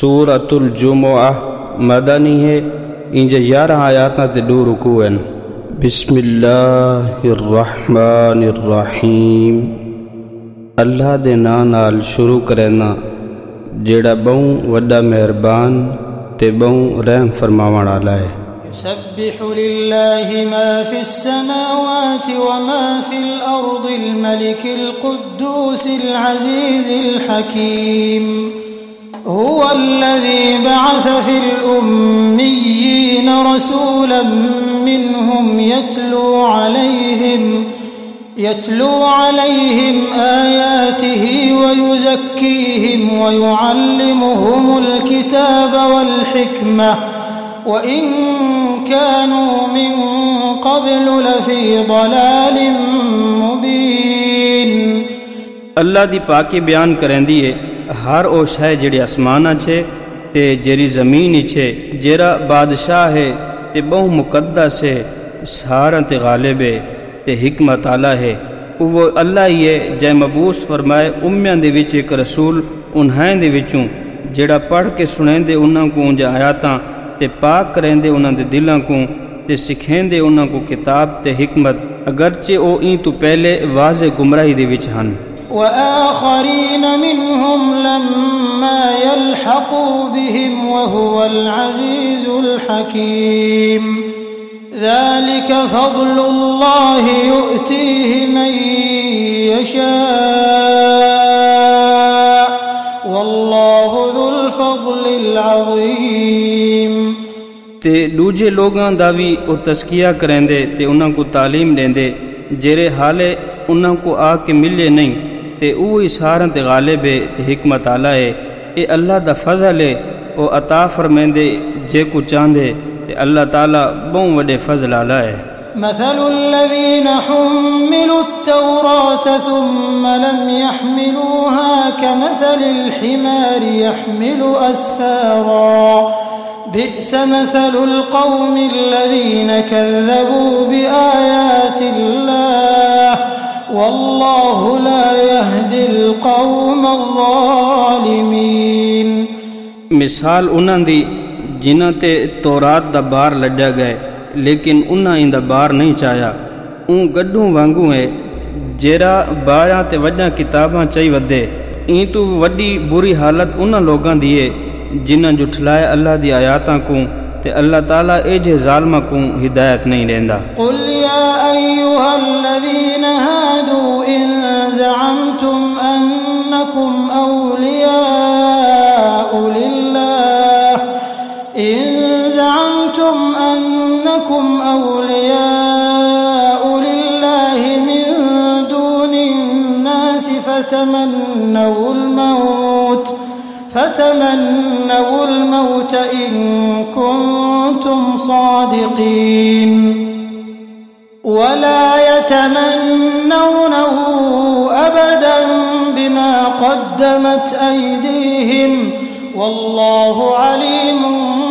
सूरतुल जुमुआ मदनी है। इंज 11 आयातां ते 2 रुकू हैं। बिस्मिल्लाहिर्रहमानिर्रहीम। अल्लाह दे नाम नाल शुरू करना जेड़ा बहु वड्डा मेहरबान ते बहु रहम फरमावण वाला है। युसब्बिहु लिल्लाहि मा फिस समावाति व मा फिल अर्दिल मलिकिल कुद्दूसिल अज़ीज़िल हकीम। हुवल्लज़ी बअस फिल उम्मिय्यीन रसूलन मिनहुम यत्लू अलैहिम आयातिही व युज़क्कीहिम व युअल्लिमुहुमुल किताब वल हिकमह व इन कानू मिन क़ब्लु लफ़ी ज़लालिम मुबीन। अल्लाह दी पाकी बयान करेंदी है हर ओ शय जेड़ी आसमाना छे ते जेरी ज़मीन छे, जेरा बादशाह है ते बहु मुक़द्दस है, सारा ते गालिब है ते हिकमत आला है। वो अल्लाह ही है जै मबूस फरमाए उम्मियां दे विच एक रसूल उन्हां दे विचों जेड़ा पढ़ के सुनेंदे उन्हां को उंज आयातां ते पाक करेंदे उन्हां दे दिलां को ते सिखेंदे उन्हां को किताब ते हिकमत, अगरचे ओ ई तो पहले वाज़े गुमराही दे विच हन। व आखरीन मिनहुम लम्मा यल्हक़ू बिहिम व हुवल अज़ीज़ुल हकीम। ज़ालिक फ़ज़्लुल्लाहि युअतीहि मन यशा वल्लाहु ज़ुल फ़ज़्लिल अज़ीम। ते दूजे लोगां दा भी ओ तस्किया करेंदे ते उन्हां को तालीम देंदे जेरे हाले उन्हां को आके मिले नहीं ते उही सारां ते गालिब है ते हिकमत आला है। ए अल्लाह दा फज़ल है ओ अता फरमेंदे जे को चांदे ते अल्लाह ताला बहु वडे फज़ल आला है। मसलुल लज़ीना हुम्मिलुत तौरात सुम्मा लम यहमिलूहा कमसलिल हिमारि यहमिलु अस्फारा बि'स मसलुल क़ौमिल लज़ीना कज़्ज़बू बिआयातिल्लाह वल्लाहु ला यहदिल क़ौमल ज़ालिमीन। मिसाल उन्हां दी जिन्हां ते तौरात दा बार लड्या गए लेकिन उन्हां इंदा बार नहीं चाया। गड्ढू वांगू है जेरा बारां ते वड्डा किताबां चई वधे। ई तो वड्डी बुरी हालत उन्हां लोगां दी है जिन्हां जुठलाए अल्लाह दी आयातां को ते अल्लाह ताला एजे ज़ालिमां को हिदायत नहीं देंदा। कुल या अय्युहल्लज़ीना हादू इन ज़अमतुम अन्नकुम औलियाउ लिल्लाह मिन दूनिन नास فتمنوا الموت إن كنتم صادقين ولا يتمنونه أبدا بما قدمت أيديهم والله عليم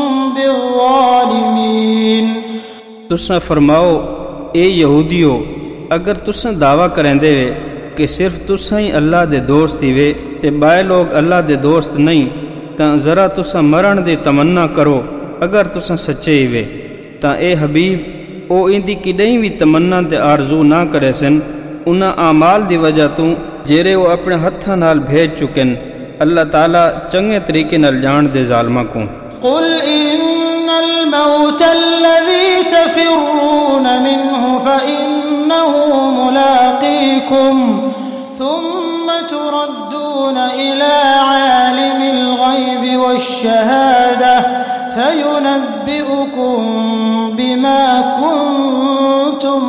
بالظالمين। तुसां फरमाओ ए यहूदियो, अगर तुसां दावा करेंदे कि सिर्फ तुसां ही अल्लाह दे दोस्त वे ते बाए लोग अल्लाह दे दोस्त नहीं तां ज़रा तुसां मरण दी तमन्ना करो। अगर तुसां सच्चे वे तां ए हबीब ओ इंदी किडई भी तमन्ना ते आरजू ना करे सन उन्हां आमाल दी वजह तू जेरे वो अपने हत्थां नाल भेज चुकन। अल्लाह ताला चंगे तरीके नाल जान दे ज़ालिमां को। कुल इन्नल मौत अल्लज़ी तफ़िरून मिन्हु फ़इन्नहु मुलाक़ीकुम थुम्मा तुरद्दून इला आलिमिल ग़ैबि वश्शहादा फ़युनब्बिउकुम बिमा कुन्तुम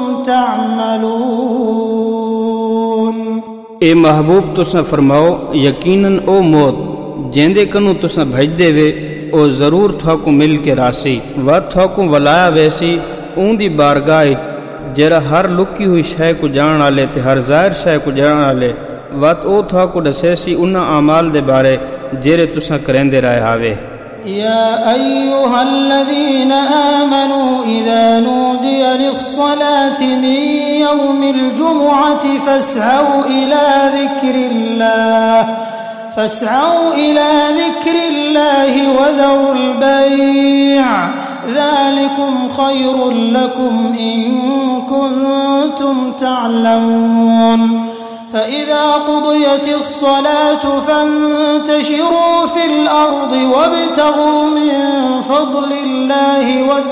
तअमलून। ए महबूब तुसां फरमाओ यकीनन ओ मौत जेंदे कनु तुसां भजदे वे ओ ज़रूर थाको मिल के रासी व थाको वलाया वैसी ऊंदी बारगाह जरा हर लुकी हुई शय को जान आले ते हर ज़ाहिर शय को जान आले वत ओ थाको दसेसी उन्हां आमाल दे बारे जेरे तुसां करेंदे रहे हावे। या अय्युहल्लज़ीना आमनू इज़ा नूदिय लिस्सलाति मिन यौमिल जुमुअति फस्अऊ इला ज़िक्रिल्लाह الله وذروا البيع ذلكم خير لكم إن كنتم تعلمون فإذا قضيت الصلاة فانتشروا في الأرض وابتغوا من فضل الله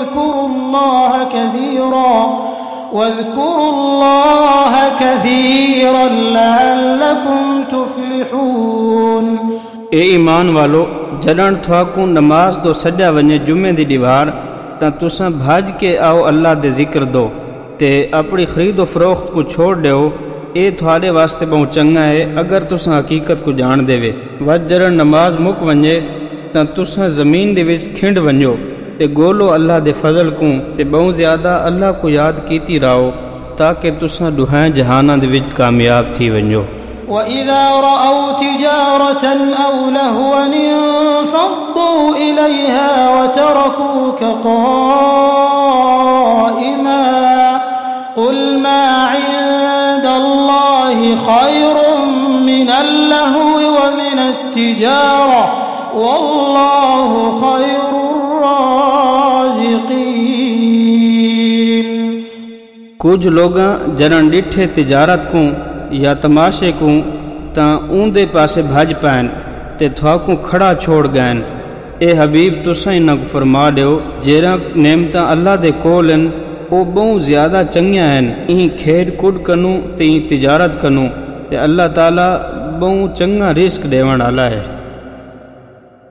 واذكروا الله كثيرا لعلكم تفلحون اے ایمان والو جڏهن تھواکوں نماز تو سجا ونے جمعے دی دیوار تاں تساں بھاج کے آؤ اللہ دے ذکر دو تے اپنی خرید و فروخت کو چھوڑ دیو اے تھوڑے واسطے بہت چنگا ہے اگر تساں حقیقت کو جان دے وے جڑن نماز مک ونجے تاں تساں زمین دے وچ کھنڈ ونجو تے گولو اللہ دے فضل کو تے بہت زیادہ اللہ کو یاد کیتی رہو تاکہ تساں ڈوہاں جہاناں دے وچ کامیاب تھی ونجو وَإِذَا رَأَوْا تِجَارَةً أَوْ لَهْوًا انفَضُّوا إِلَيْهَا وَتَرَكُوكَ قَائِمًا قُلْ مَا عِندَ اللَّهِ خَيْرٌ مِنَ اللَّهْوِ وَمِنَ التِّجَارَةِ وَاللَّهُ خَيْرُ الرَّازِقِينَ کچھ لوگاں جنن ڈٹھے تجارت کو یا تماشے کو تاں اوندے پاسے بھج پائن تے تھواکوں کھڑا چھوڑ گئن اے حبیب تساں انہاں کو فرما دیو جیڑا نعمتاں اللہ دے کولن او بہت زیادہ چنگیاں ہیں این کھیڈ کڈ کنوں تے تجارت کنوں تے اللہ تعالی بہت چنگا رزق دیون والا ہے